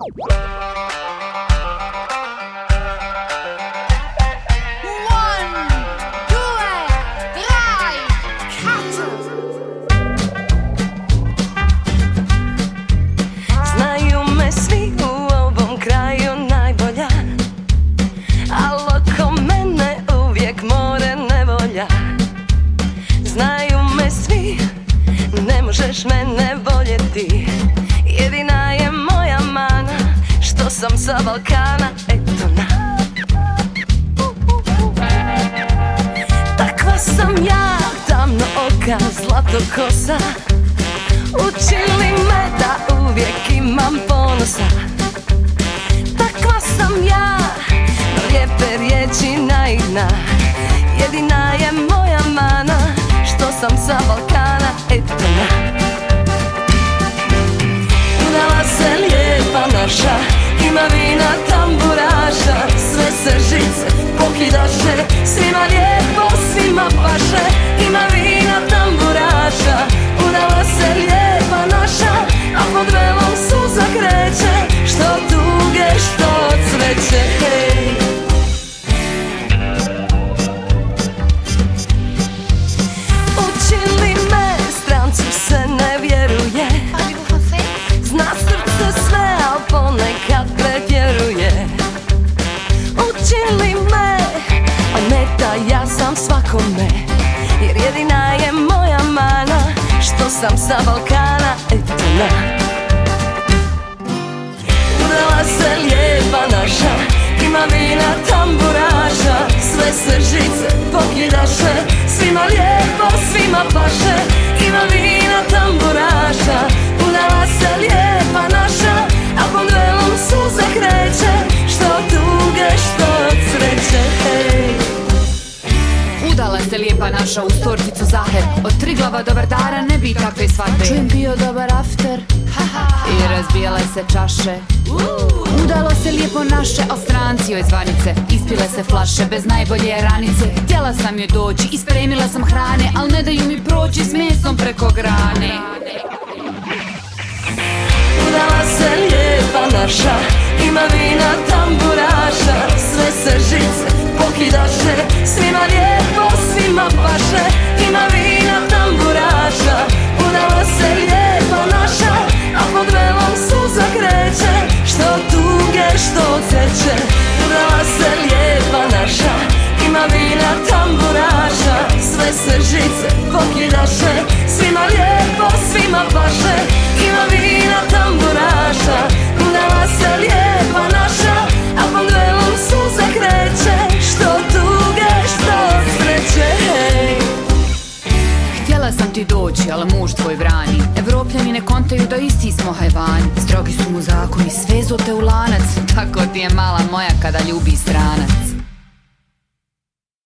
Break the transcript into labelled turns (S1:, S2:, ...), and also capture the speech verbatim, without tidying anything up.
S1: Mene voljeti, jedina je moja mana što sam sa Balkana, eto na. Takva sam ja, tamno oka, zlato kosa, učili me da uvijek imam ponosa. Takva sam ja, no lijepe riječi naivna, jedina je moja mana što sam sa Balkana, eto na. Udala se lijepa naša, ima vina tamburaša, sve se žice pokidaše, svima lijepo, svima paše, ima vina tamburaša. Udala se lijepa naša, a pod velom suza kreće, što tuge, što cveće, hej. Učili me, strancu se ne vjeruje, zna srce sve, al ponekad pretjeruje. Učili me, a meta ja sam svakome, jer jedina je moja mana što sam sa Balkana, eto na. Udala se lijepa naša, ima vina tamburaša, sve se žice pokidaše, svima lijepo, svima paše, ima vina tamburaša. Udala se lijepa naša, a pod velom suza kreće, što tuge, što sreće, hej.
S2: Udala se lijepa naša uz torticu Zaher, od Triglava do Vardara ne bi takve svadbe.
S3: Čujem bio dobar after
S2: i razbijale se čaše. Udalo se lijepo naše, a stranci joj zvanice, ispile se flaše bez najbolje ranice. Htjela sam joj doći, ispremila sam hrane, al ne daju mi proći s mesom preko grane.
S1: Udala se lijepa naša, ima vina tamburaša, sve se žice pokidaše, svima lijepo, svima paše, ima vina tamburaša. Udala se lijepa naša, a pod velom suza kreće, što tuge, što ceće. Udala se lijepa naša, ima vina tamburaša, sve se žice pokidaše, svima lijepo, svima paše, ima vina tamburaša. Udala se lijepa naša, a pod velom suza kreće, što tuge, što sreće, hej.
S2: Htjela sam ti doći, ali muž tvoj brani. Evropljani ne kontaju da isti smo hajvani. Strogi su mu zakoni, svezu te u lanac, tako ti je mala moja kada ljubi stranac.